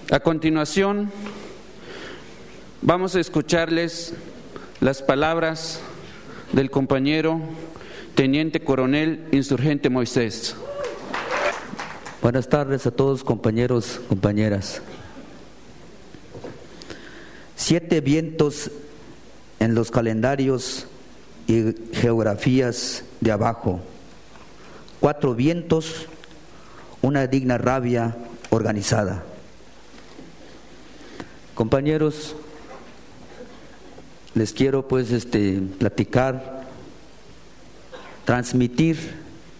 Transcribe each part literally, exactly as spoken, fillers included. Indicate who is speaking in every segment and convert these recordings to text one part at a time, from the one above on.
Speaker 1: A continuación, vamos a escucharles las palabras del compañero Teniente Coronel Insurgente Moisés.
Speaker 2: Buenas tardes a todos, compañeros, compañeras. Siete vientos en los calendarios y geografías de abajo. Cuatro vientos, una digna rabia organizada. Compañeros, les quiero pues este platicar, transmitir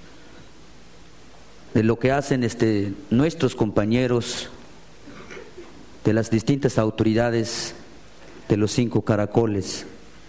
Speaker 2: de lo que hacen este nuestros compañeros de las distintas autoridades de los cinco caracoles.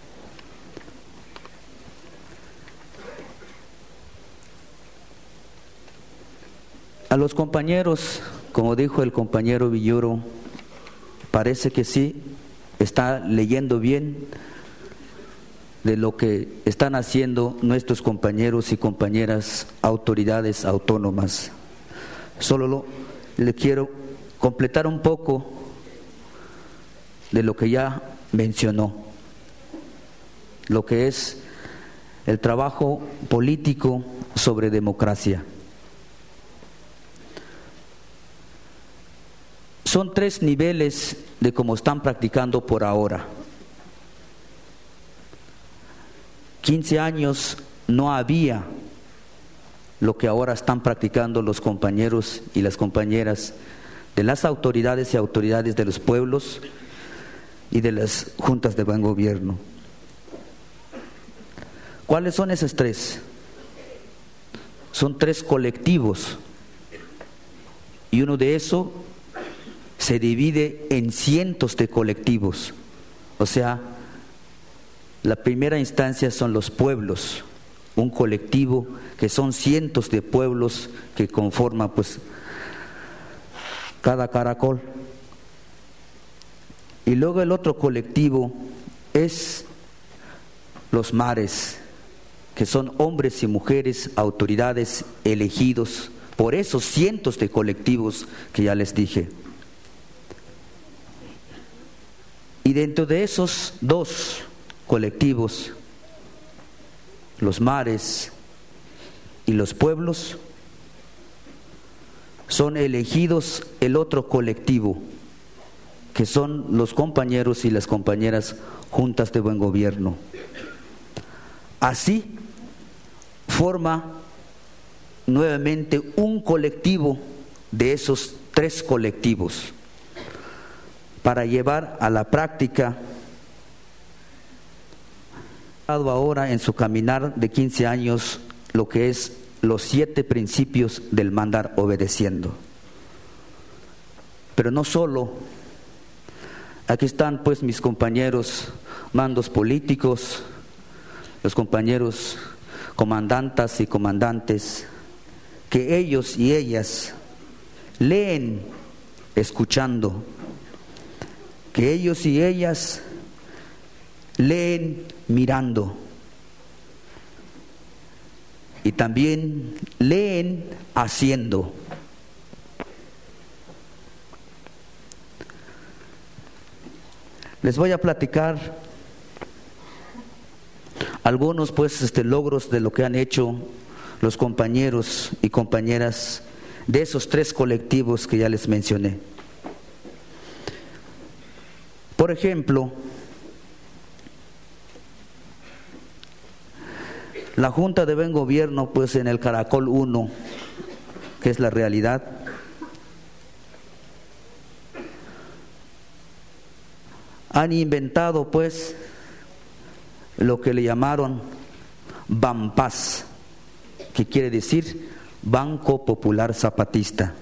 Speaker 2: A los compañeros, como dijo el compañero Villoro, parece que sí, está leyendo bien de lo que están haciendo nuestros compañeros y compañeras autoridades autónomas. Solo lo, le quiero completar un poco de lo que ya mencionó, lo que es el trabajo político sobre democracia. Son tres niveles de cómo están practicando por ahora. quince años no había lo que ahora están practicando los compañeros y las compañeras de las autoridades y autoridades de los pueblos y de las juntas de buen gobierno. ¿Cuáles son esos tres? Son tres colectivos y uno de esos se divide en cientos de colectivos. O sea, la primera instancia son los pueblos, un colectivo que son cientos de pueblos que conforman pues cada caracol. Y luego el otro colectivo es los mares, que son hombres y mujeres, autoridades elegidos por esos cientos de colectivos que ya les dije. Y dentro de esos dos colectivos, los mares y los pueblos, son elegidos el otro colectivo, que son los compañeros y las compañeras juntas de buen gobierno. Así forma nuevamente un colectivo de esos tres colectivos para llevar a la práctica ahora en su caminar de quince años lo que es los siete principios del mandar obedeciendo. Pero no solo, aquí están pues mis compañeros mandos políticos, los compañeros comandantas y comandantes, que ellos y ellas leen escuchando, que ellos y ellas leen mirando y también leen haciendo. Les voy a platicar algunos pues este logros de lo que han hecho los compañeros y compañeras de esos tres colectivos que ya les mencioné. Por ejemplo, la Junta de Buen Gobierno, pues en el Caracol uno, que es la realidad, han inventado pues lo que le llamaron BAMPAS, que quiere decir Banco Popular Zapatista.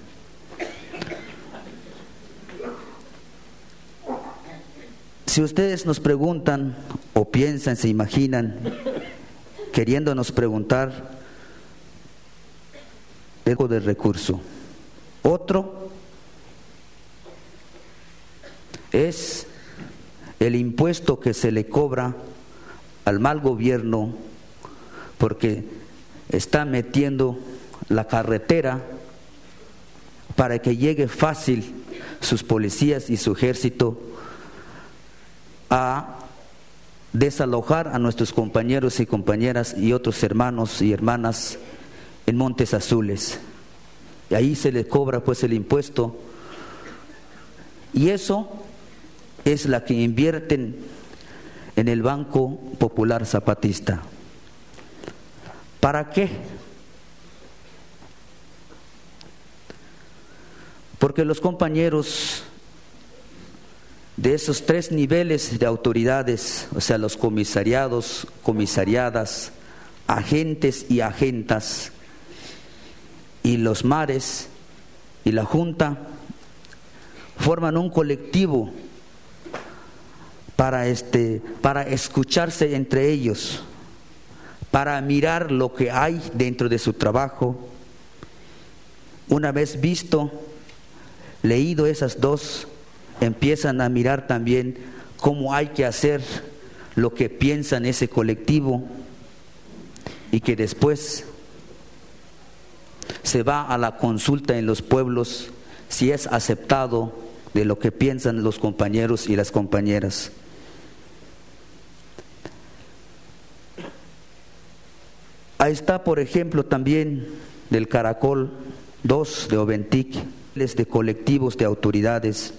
Speaker 2: Si ustedes nos preguntan o piensan, se imaginan, queriéndonos preguntar algo del recurso. Otro es el impuesto que se le cobra al mal gobierno porque está metiendo la carretera para que llegue fácil sus policías y su ejército a desalojar a nuestros compañeros y compañeras y otros hermanos y hermanas en Montes Azules. Y ahí se les cobra pues el impuesto, y eso es la que invierten en el Banco Popular Zapatista. ¿Para qué? Porque los compañeros de esos tres niveles de autoridades, o sea, los comisariados, comisariadas, agentes y agentas, y los mares y la Junta, forman un colectivo para este para escucharse entre ellos, para mirar lo que hay dentro de su trabajo. Una vez visto, leído esas dos, empiezan a mirar también cómo hay que hacer lo que piensa en ese colectivo, y que después se va a la consulta en los pueblos si es aceptado de lo que piensan los compañeros y las compañeras. Ahí está, por ejemplo, también del Caracol dos de Oventic, de colectivos de autoridades.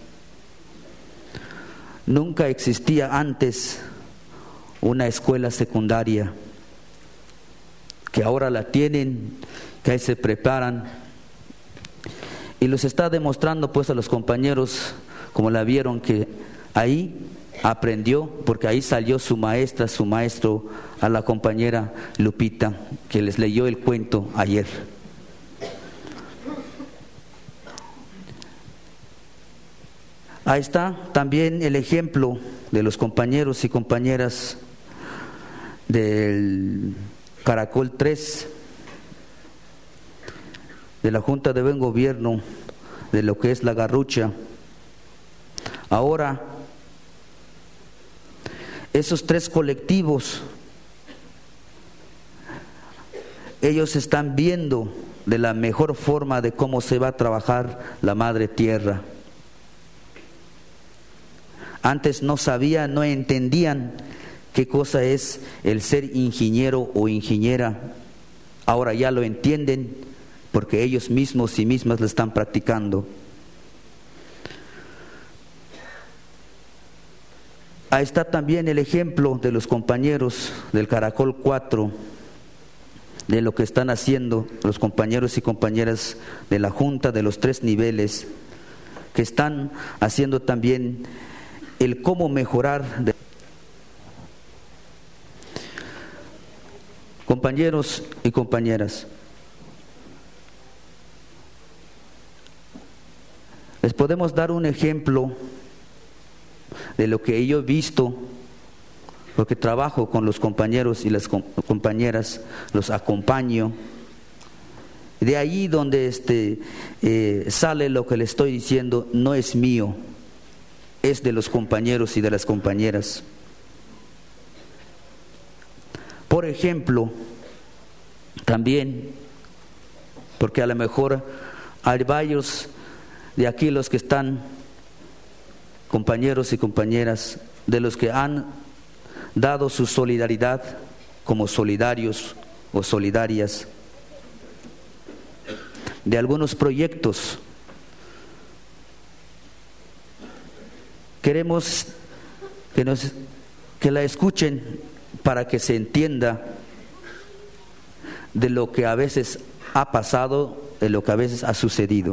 Speaker 2: Nunca existía antes una escuela secundaria, que ahora la tienen, que ahí se preparan, y los está demostrando pues a los compañeros, como la vieron, que ahí aprendió, porque ahí salió su maestra, su maestro, a la compañera Lupita, que les leyó el cuento ayer. Ahí está también el ejemplo de los compañeros y compañeras del Caracol tres, de la Junta de Buen Gobierno, de lo que es la Garrucha. Ahora, esos tres colectivos, ellos están viendo de la mejor forma de cómo se va a trabajar la Madre Tierra. Antes no sabían, no entendían qué cosa es el ser ingeniero o ingeniera. Ahora ya lo entienden, porque ellos mismos y mismas lo están practicando. Ahí está también el ejemplo de los compañeros del Caracol cuatro, de lo que están haciendo los compañeros y compañeras de la Junta de los tres niveles, que están haciendo también el cómo mejorar. De... Compañeros y compañeras, les podemos dar un ejemplo de lo que yo he visto, porque trabajo con los compañeros y las compañeras, los acompaño. De ahí donde este, eh, sale lo que le estoy diciendo, no es mío, es de los compañeros y de las compañeras. Por ejemplo, también, porque a lo mejor hay varios de aquí los que están, compañeros y compañeras, de los que han dado su solidaridad como solidarios o solidarias, de algunos proyectos. Queremos que, nos, que la escuchen para que se entienda de lo que a veces ha pasado, de lo que a veces ha sucedido.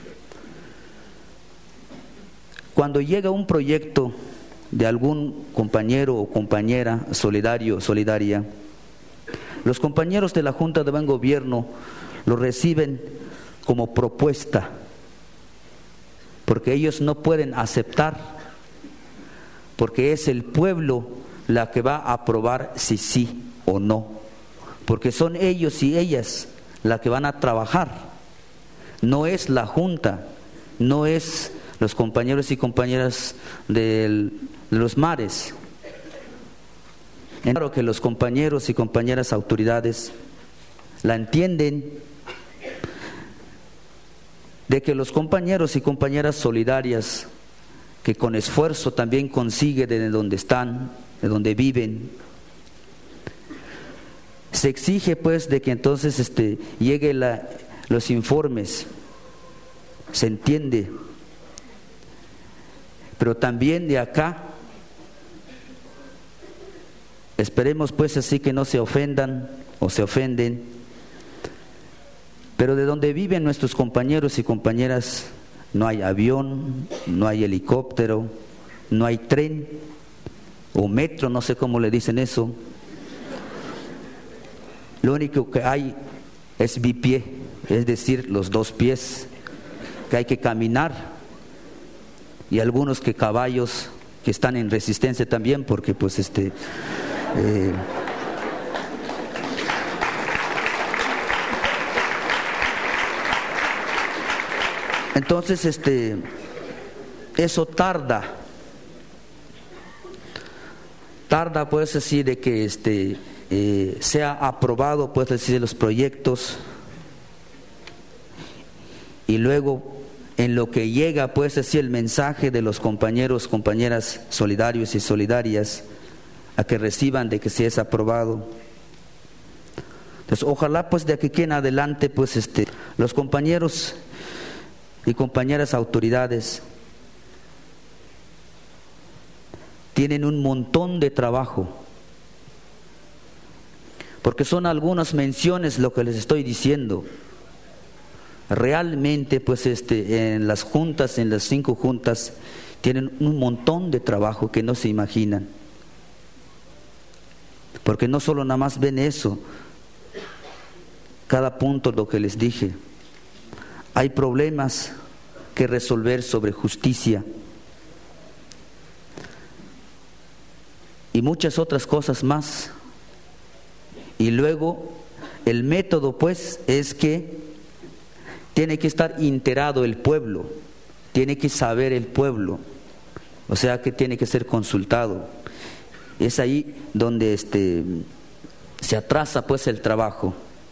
Speaker 2: Cuando llega un proyecto de algún compañero o compañera solidario o solidaria, los compañeros de la Junta de Buen Gobierno lo reciben como propuesta, porque ellos no pueden aceptar, porque es el pueblo la que va a aprobar si sí o no, porque son ellos y ellas la que van a trabajar, no es la Junta, no es los compañeros y compañeras del, de los mares. Claro que los compañeros y compañeras autoridades la entienden, de que los compañeros y compañeras solidarias que con esfuerzo también consiguen de donde están, de donde viven, se exige pues de que entonces este, llegue la, los informes, se entiende, pero también de acá esperemos pues así que no se ofendan o se ofenden, pero de donde viven nuestros compañeros y compañeras no hay avión, no hay helicóptero, no hay tren o metro, no sé cómo le dicen eso. Lo único que hay es bipié, es decir, los dos pies, que hay que caminar, y algunos que caballos que están en resistencia también, porque pues este eh, entonces este eso tarda tarda pues así de que este eh, sea aprobado pues así los proyectos, y luego en lo que llega pues así el mensaje de los compañeros, compañeras solidarios y solidarias a que reciban de que se es aprobado. Entonces ojalá pues de aquí en adelante pues este los compañeros y compañeras autoridades tienen un montón de trabajo, porque son algunas menciones lo que les estoy diciendo. Realmente pues este en las juntas, en las cinco juntas, tienen un montón de trabajo que no se imaginan, porque no solo nada más ven eso, cada punto lo que les dije, hay problemas que resolver sobre justicia y muchas otras cosas más. Y luego el método pues es que tiene que estar enterado el pueblo, tiene que saber el pueblo, o sea que tiene que ser consultado. Es ahí donde este se atrasa pues el trabajo.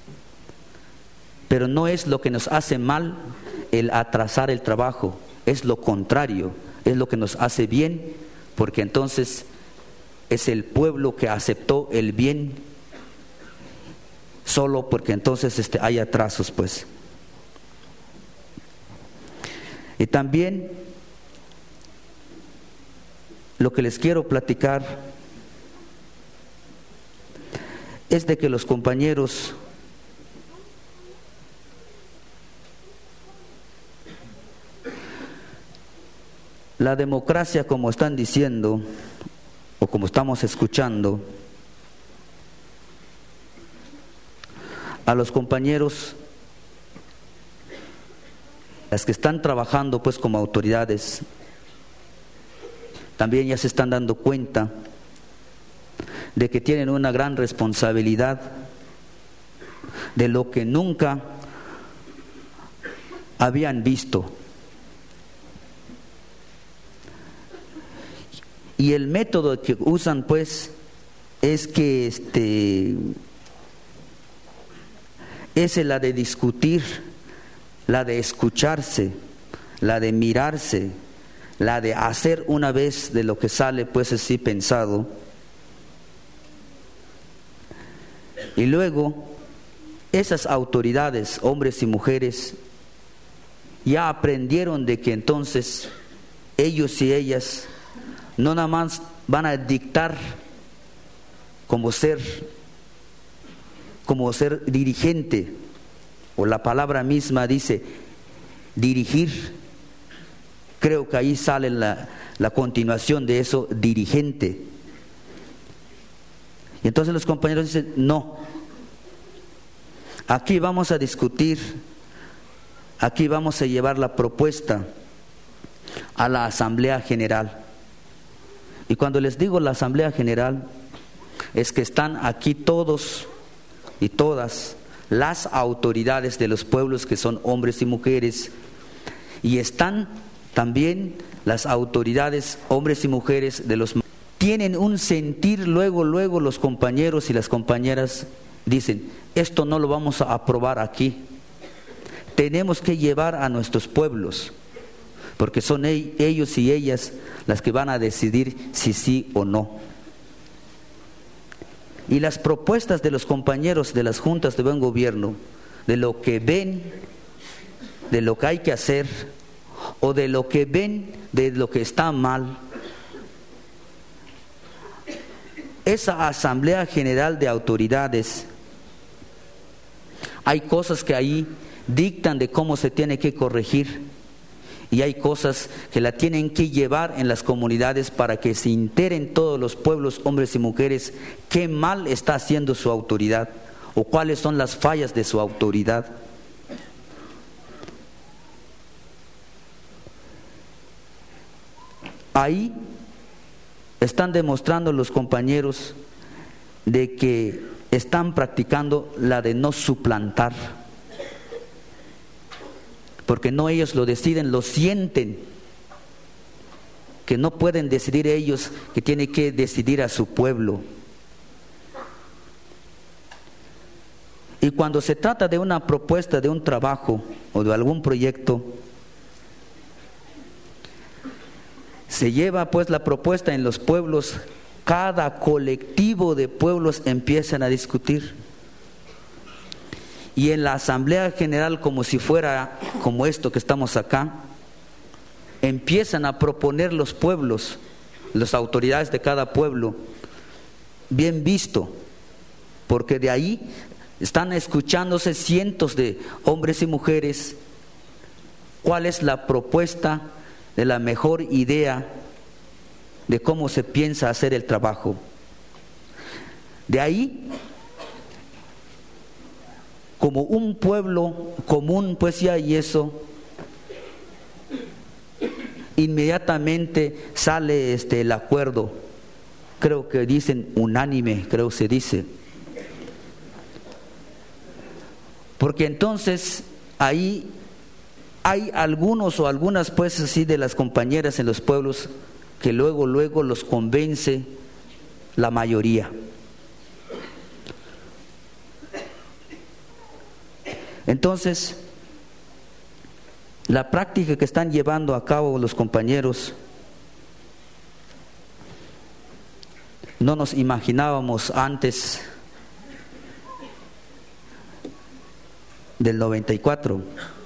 Speaker 2: Pero no es lo que nos hace mal el atrasar el trabajo, es lo contrario, es lo que nos hace bien, porque entonces es el pueblo que aceptó el bien, solo porque entonces este, hay atrasos pues. Y también lo que les quiero platicar es de que los compañeros la democracia, como están diciendo o como estamos escuchando, a los compañeros, las que están trabajando pues como autoridades, también ya se están dando cuenta de que tienen una gran responsabilidad de lo que nunca habían visto. Y el método que usan pues es que este es la de discutir, la de escucharse, la de mirarse, la de hacer una vez de lo que sale pues así pensado. Y luego esas autoridades, hombres y mujeres, ya aprendieron de que entonces ellos y ellas no nada más van a dictar como ser como ser dirigente, o la palabra misma dice dirigir. Creo que ahí sale la, la continuación de eso, dirigente. Y entonces los compañeros dicen, no, aquí vamos a discutir, aquí vamos a llevar la propuesta a la Asamblea General. Y cuando les digo la Asamblea General, es que están aquí todos y todas las autoridades de los pueblos, que son hombres y mujeres, y están también las autoridades, hombres y mujeres de los... Tienen un sentir, luego, luego los compañeros y las compañeras dicen, esto no lo vamos a aprobar aquí, tenemos que llevar a nuestros pueblos, porque son ellos y ellas las que van a decidir si sí o no. Y las propuestas de los compañeros de las juntas de buen gobierno, de lo que ven, de lo que hay que hacer, o de lo que ven de lo que está mal, esa asamblea general de autoridades, hay cosas que ahí dictan de cómo se tiene que corregir, y hay cosas que la tienen que llevar en las comunidades para que se enteren todos los pueblos, hombres y mujeres, qué mal está haciendo su autoridad o cuáles son las fallas de su autoridad. Ahí están demostrando los compañeros de que están practicando la de no suplantar, porque no ellos lo deciden, lo sienten, que no pueden decidir ellos, que tienen que decidir a su pueblo. Y cuando se trata de una propuesta, de un trabajo o de algún proyecto, se lleva pues la propuesta en los pueblos, cada colectivo de pueblos empiezan a discutir. Y en la asamblea general, como si fuera como esto que estamos acá, empiezan a proponer los pueblos, las autoridades de cada pueblo, bien visto, porque de ahí están escuchándose cientos de hombres y mujeres, cuál es la propuesta de la mejor idea de cómo se piensa hacer el trabajo. De ahí, como un pueblo común, pues ya y eso, inmediatamente sale este el acuerdo, creo que dicen unánime, creo se dice, porque entonces ahí hay algunos o algunas pues así de las compañeras en los pueblos que luego luego los convence la mayoría. Entonces, la práctica que están llevando a cabo los compañeros, no nos imaginábamos antes del noventa y cuatro,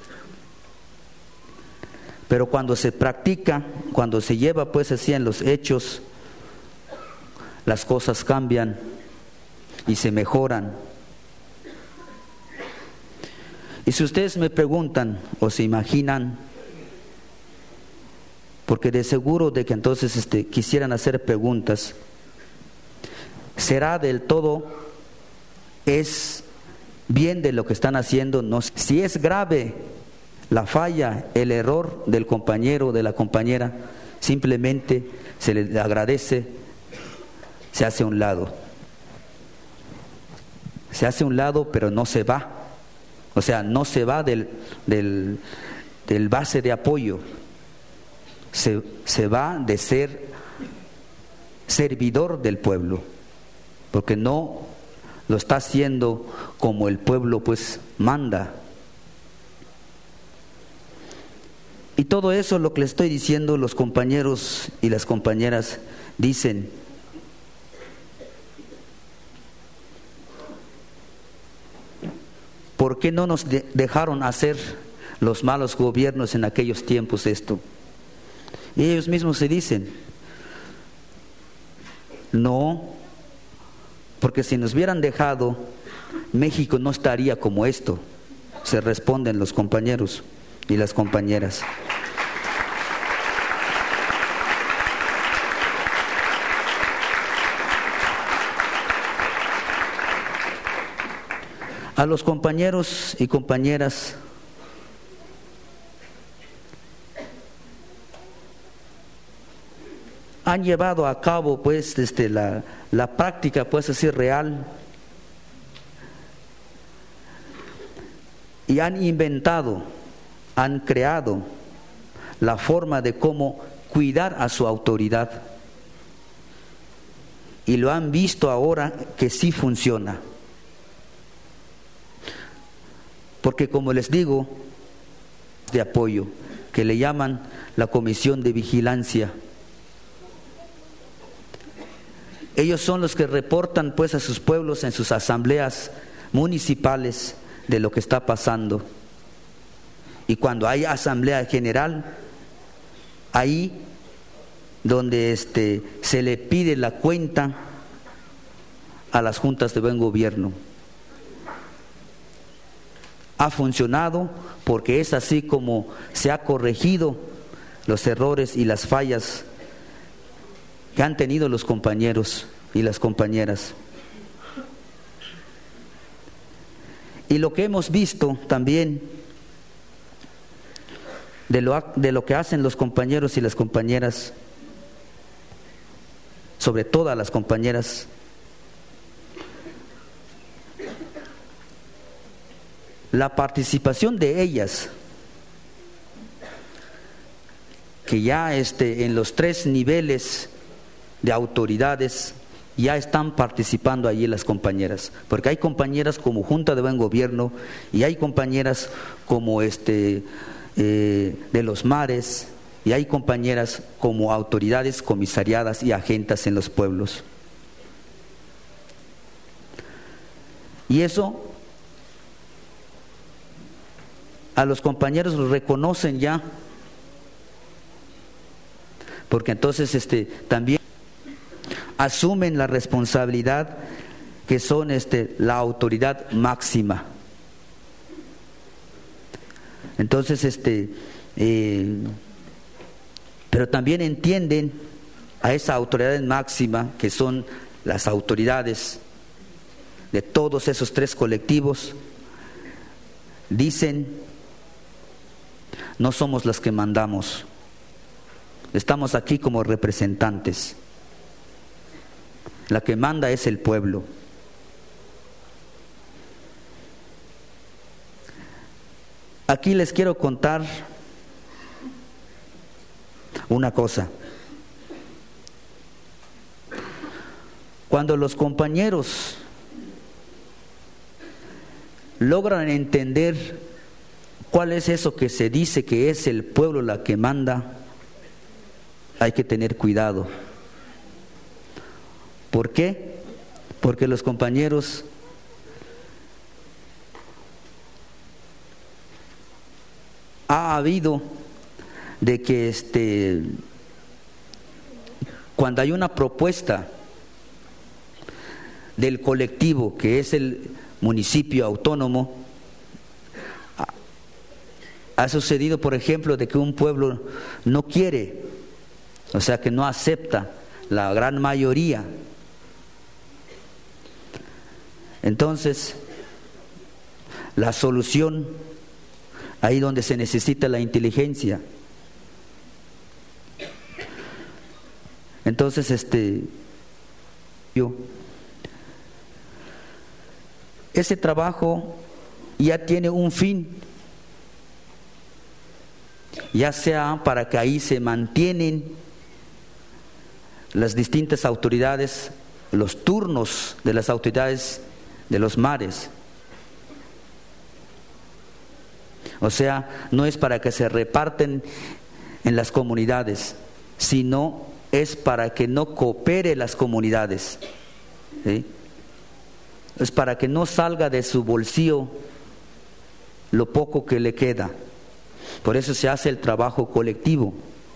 Speaker 2: pero cuando se practica, cuando se lleva pues así en los hechos, las cosas cambian y se mejoran. Y si ustedes me preguntan o se imaginan, porque de seguro de que entonces este, quisieran hacer preguntas, ¿será del todo, es bien de lo que están haciendo? No, si es grave la falla, el error del compañero o de la compañera, simplemente se le agradece, se hace a un lado. Se hace a un lado, pero no se va. O sea, no se va del, del, del base de apoyo. Se, se va de ser servidor del pueblo, porque no lo está haciendo como el pueblo pues manda. Y todo eso, lo que le estoy diciendo, los compañeros y las compañeras dicen: ¿por qué no nos de- dejaron hacer los malos gobiernos en aquellos tiempos esto? Y ellos mismos se dicen: no, porque si nos hubieran dejado, México no estaría como esto. Se responden los compañeros y las compañeras. A los compañeros y compañeras, han llevado a cabo pues este, la, la práctica pues así real, y han inventado, han creado la forma de cómo cuidar a su autoridad, y lo han visto ahora que sí funciona. Porque como les digo, de apoyo, que le llaman la Comisión de Vigilancia. Ellos son los que reportan pues a sus pueblos en sus asambleas municipales de lo que está pasando. Y cuando hay asamblea general, ahí donde este, se le pide la cuenta a las juntas de buen gobierno. Ha funcionado porque es así como se ha corregido los errores y las fallas que han tenido los compañeros y las compañeras. Y lo que hemos visto también de lo, de lo que hacen los compañeros y las compañeras, sobre todo a las compañeras, la participación de ellas, que ya este, en los tres niveles de autoridades ya están participando allí las compañeras, porque hay compañeras como Junta de Buen Gobierno y hay compañeras como este eh, de los mares y hay compañeras como autoridades comisariadas y agentas en los pueblos. Y eso a los compañeros los reconocen ya, porque entonces este también asumen la responsabilidad que son este la autoridad máxima. Entonces este eh, pero también entienden a esa autoridad máxima que son las autoridades de todos esos tres colectivos. Dicen: no somos las que mandamos, estamos aquí como representantes. La que manda es el pueblo. Aquí les quiero contar una cosa. Cuando los compañeros logran entender cuál es eso que se dice que es el pueblo la que manda, hay que tener cuidado. ¿Por qué? Porque los compañeros ha habido de que este cuando hay una propuesta del colectivo que es el municipio autónomo, ha sucedido, por ejemplo, de que un pueblo no quiere, o sea, que no acepta la gran mayoría. Entonces, la solución, ahí donde se necesita la inteligencia. Entonces, este, yo, ese trabajo ya tiene un fin, ya sea para que ahí se mantienen las distintas autoridades, los turnos de las autoridades de los mares. O sea, no es para que se reparten en las comunidades, sino es para que no coopere las comunidades, ¿sí? Es para que no salga de su bolsillo lo poco que le queda. Por eso se hace el trabajo colectivo.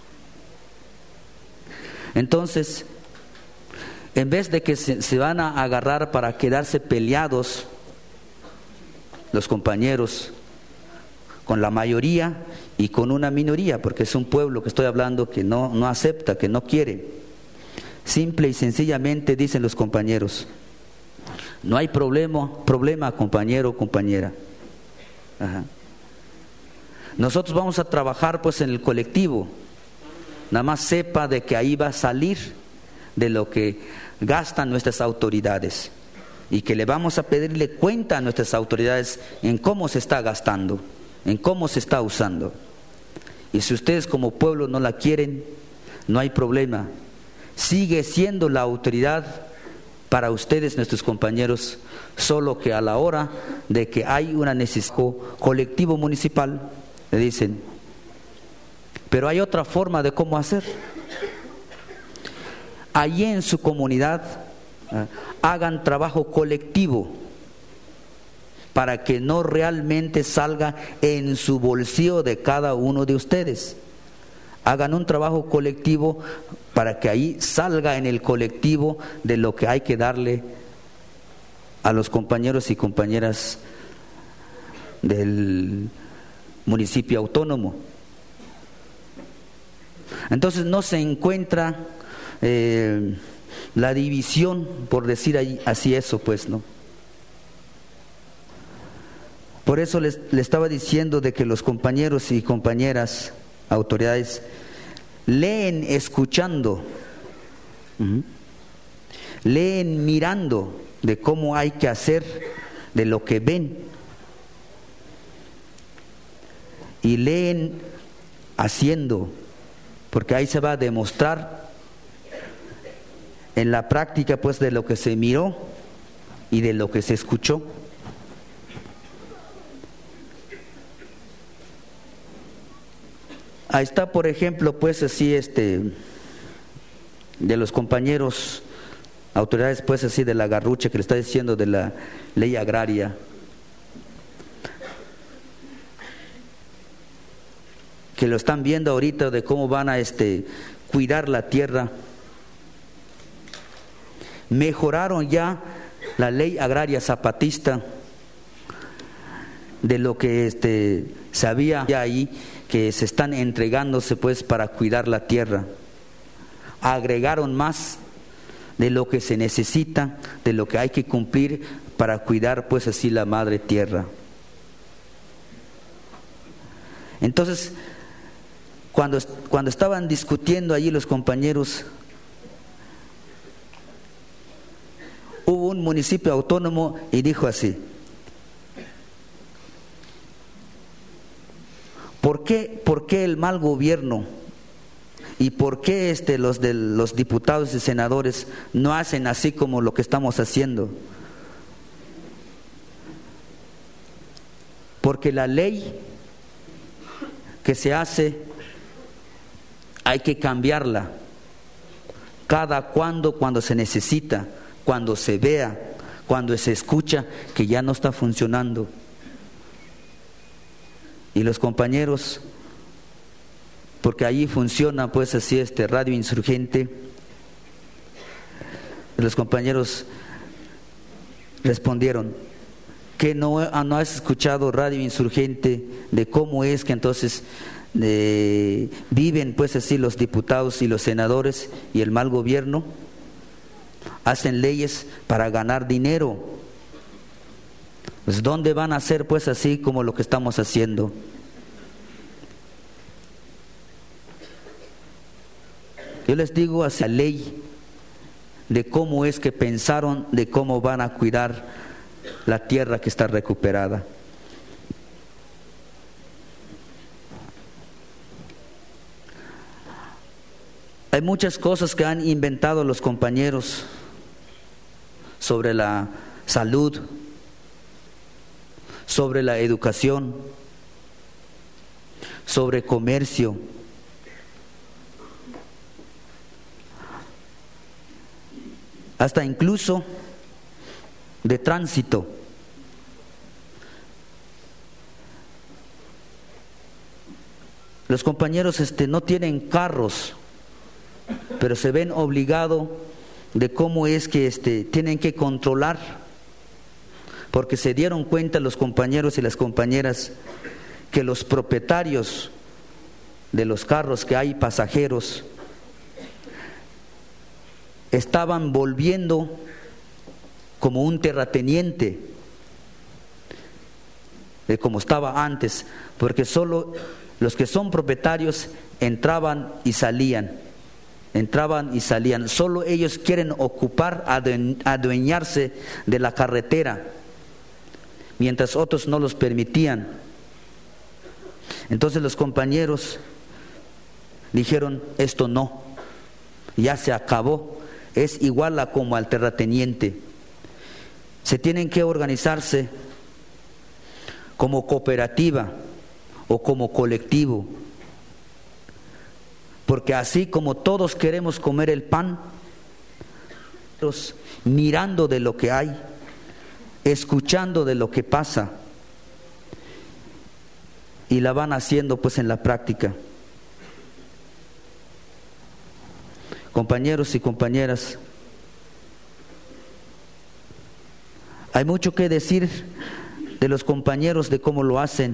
Speaker 2: Entonces, en vez de que se, se van a agarrar para quedarse peleados los compañeros con la mayoría y con una minoría, porque es un pueblo que estoy hablando que no, no acepta, que no quiere. Simple y sencillamente dicen los compañeros: no hay problema, problema compañero o compañera. Ajá. Nosotros vamos a trabajar pues en el colectivo. Nada más sepa de que ahí va a salir de lo que gastan nuestras autoridades y que le vamos a pedirle cuenta a nuestras autoridades en cómo se está gastando, en cómo se está usando. Y si ustedes como pueblo no la quieren, no hay problema. Sigue siendo la autoridad para ustedes, nuestros compañeros, solo que a la hora de que hay una necesidad colectivo municipal, le dicen. Pero hay otra forma de cómo hacer. Allí en su comunidad, ¿eh? hagan trabajo colectivo para que no realmente salga en su bolsillo de cada uno de ustedes. Hagan un trabajo colectivo para que ahí salga en el colectivo de lo que hay que darle a los compañeros y compañeras del municipio autónomo. Entonces no se encuentra eh, la división, por decir ahí, así eso, pues, ¿no? Por eso les, les estaba diciendo de que los compañeros y compañeras, autoridades, leen escuchando, uh-huh. leen mirando de cómo hay que hacer, de lo que ven, y leen haciendo, porque ahí se va a demostrar en la práctica, pues, de lo que se miró y de lo que se escuchó. Ahí está, por ejemplo, pues así, este, de los compañeros, autoridades, pues así, de la garrucha que le está diciendo de la ley agraria. Que lo están viendo ahorita de cómo van a este, cuidar la tierra. Mejoraron ya la ley agraria zapatista de lo que este, sabía ya ahí, que se están entregándose pues para cuidar la tierra. Agregaron más de lo que se necesita, de lo que hay que cumplir para cuidar pues así la madre tierra. Entonces, cuando, cuando estaban discutiendo allí los compañeros, hubo un municipio autónomo y dijo así: ¿Por qué, por qué el mal gobierno y por qué este, los, de, los diputados y senadores no hacen así como lo que estamos haciendo? Porque la ley que se hace hay que cambiarla cada cuando, cuando se necesita, cuando se vea, cuando se escucha que ya no está funcionando. Y los compañeros, porque allí funciona pues así este Radio Insurgente, los compañeros respondieron que no, no has escuchado Radio Insurgente, de cómo es que entonces eh, viven pues así los diputados y los senadores y el mal gobierno, hacen leyes para ganar dinero. Pues ¿dónde van a hacer pues así como lo que estamos haciendo? Yo les digo hacia la ley de cómo es que pensaron, de cómo van a cuidar la tierra que está recuperada. Hay muchas cosas que han inventado los compañeros sobre la salud, sobre la educación, sobre comercio. Hasta incluso de tránsito. Los compañeros este, no tienen carros, pero se ven obligados de cómo es que este, tienen que controlar, porque se dieron cuenta los compañeros y las compañeras que los propietarios de los carros que hay pasajeros estaban volviendo como un terrateniente de como estaba antes, porque solo los que son propietarios entraban y salían, entraban y salían, solo ellos quieren ocupar, adueñarse de la carretera, mientras otros no los permitían. Entonces los compañeros dijeron: esto no, ya se acabó, es igual a como al terrateniente. Se tienen que organizarse como cooperativa o como colectivo. Porque así como todos queremos comer el pan, mirando de lo que hay, escuchando de lo que pasa, y la van haciendo pues en la práctica. Compañeros y compañeras, hay mucho que decir de los compañeros, de cómo lo hacen,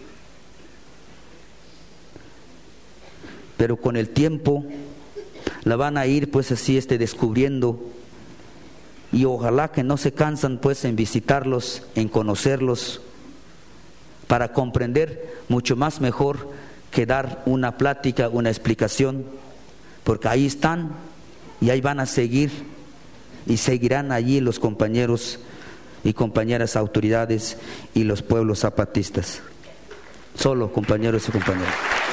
Speaker 2: pero con el tiempo la van a ir pues así este descubriendo, y ojalá que no se cansan pues en visitarlos, en conocerlos, para comprender mucho más mejor que dar una plática, una explicación, porque ahí están y ahí van a seguir y seguirán allí los compañeros y compañeras autoridades y los pueblos zapatistas. Solo, compañeros y compañeras.